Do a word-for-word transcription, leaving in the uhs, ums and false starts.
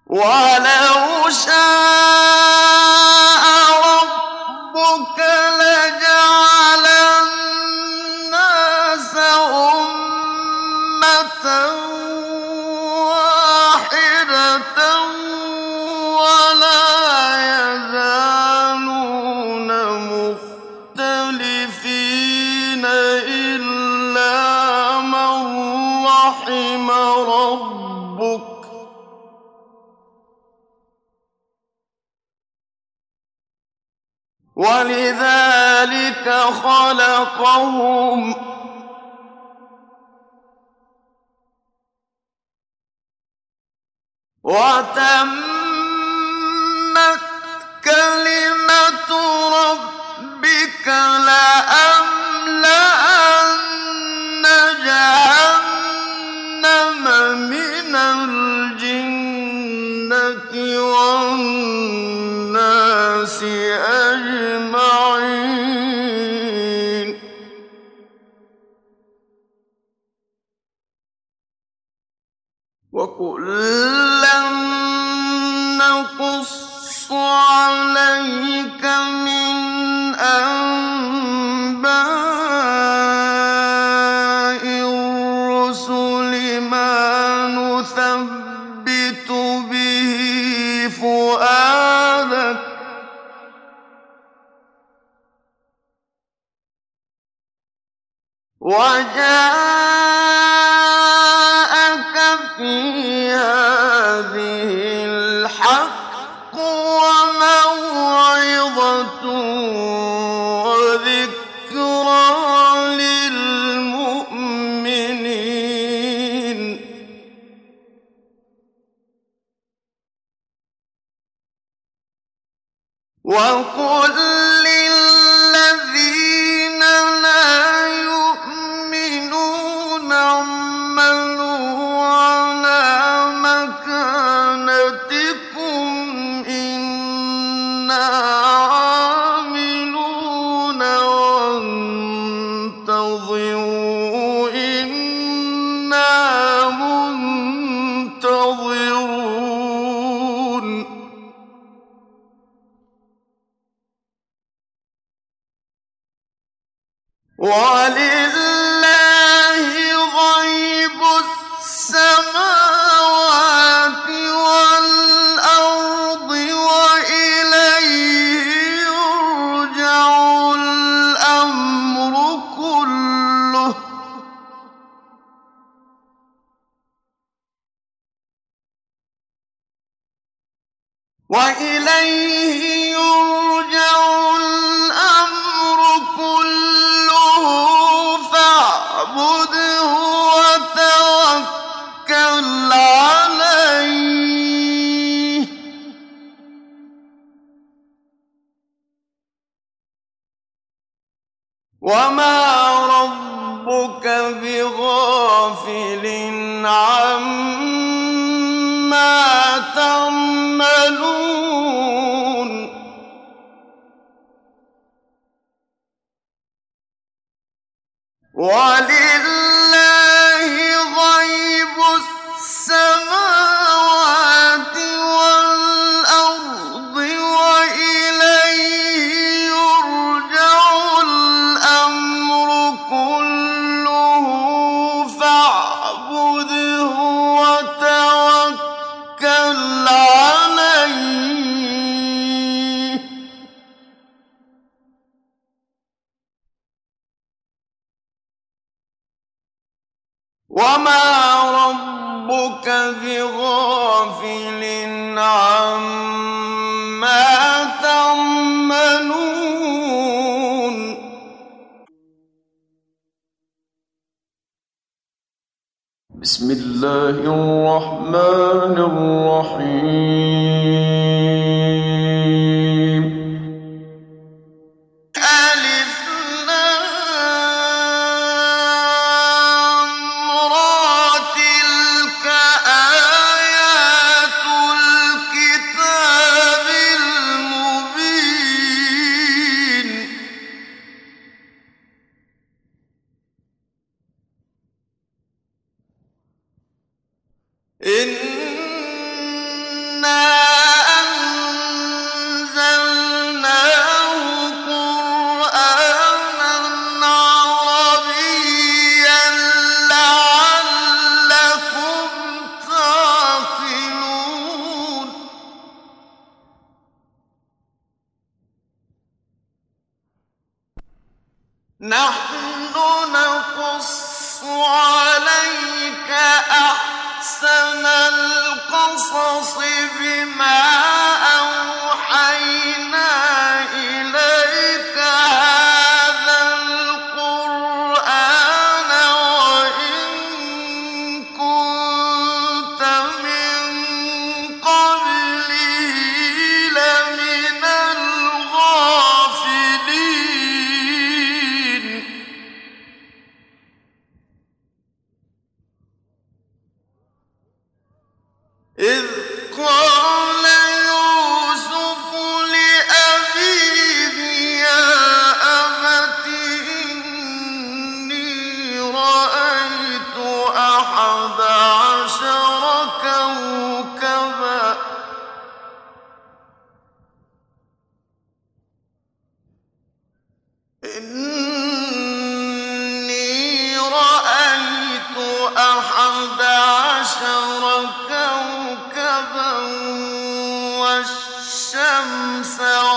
وَلَوْ شَاءَ رَبُّكَ لَجَعَلَ النَّاسَ أُمَّةً وَاحِدَةً وَلَا يَزَالُونَ مُخْتَلِفِينَ إِلَّا مَن رَّحِمَ رَبُّكَ ۚ وَلِذَٰلِكَ خَلَقَهُمْ ۖ وَتَمَّتْ كَلِمَةُ رَبِّكَ لَأَمْلَأَنَّ جَهَنَّمَ مِنَ الْجِنَّةِ وَالنَّاسِ أَجْمَعِينَ وَكُلًّا نَّقُصُّ عَلَيْكَ مِنْ أَنبَاءِ الرُّسُلِ مَا نُثَبِّتُ بِهِ فُؤَادَكَ ۖ وَجَاءَكَ فِي هَٰذِهِ الْحَقُّ وَمَوْعِظَةٌ وَذِكْرَىٰ لِلْمُؤْمِنِينَ وَقُل لِّلَّذِينَ لَا يُؤْمِنُونَ اعْمَلُوا عَلَىٰ مَكَانَتِكُمْ إِنَّا عَامِلُونَ وَانتَظِرُوا إِنَّا مُنتَظِرُونَ وَلِلَّهِ غَيْبُ السَّمَاوَاتِ وَالْأَرْضِ وَإِلَيْهِ يُرْجَعُ الْأَمْرُ كُلُّهُ ۚ وَإِلَيْهِ يُرْجَعُ الْأَمْرُ كُلُّهُ فَاعْبُدْهُ وَتَوَكَّلْ عَلَيْهِ ۚ وَمَا رَبُّكَ بِغَافِلٍ عَمَّا تَعْمَلُونَ وَلِلَّهِ غَيْبُ السَّمَاوَاتِ وَالْأَرْضِ وَإِلَيْهِ يُرْجَعُ الْأَمْرُ كُلُّهُ فَاعْبُدْهُ وَتَوَكَّلْ عَلَيْهِ ۚ وَمَا رَبُّكَ بِغَافِلٍ عَمَّا تَعْمَلُونَ بسم الله الرحمن الرحيم ألف لام را تلك آيات الكتاب المبين إِنَّا نحن نقص عليك أحسن القصص بما أوحينا إليك هذا القرآن وإن كنت من قبله لمن الغافلين إذ قال يوسف لأبيه يا أبت إني رأيت أحد عشر كوكبا إني رأيت أحد عشر كوكبا والشمس